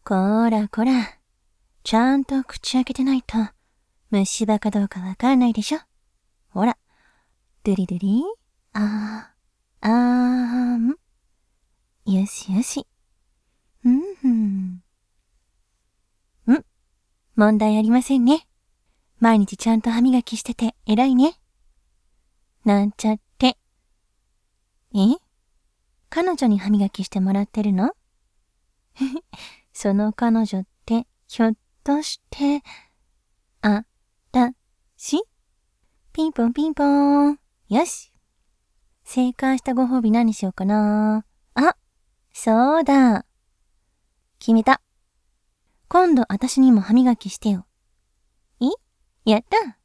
こらこら。ちゃんと口開けてないと、虫歯かどうかわかんないでしょ。ほら。ドゥリドゥリ。よしよし。問題ありませんね。毎日ちゃんと歯磨きしてて偉いね。なんちゃって。彼女に歯磨きしてもらってるの？その彼女ってひょっとして、ピンポンピンポーン。よし。正解したご褒美何しようかな。そうだ。決めた。今度私にも歯磨きしてよ。やった。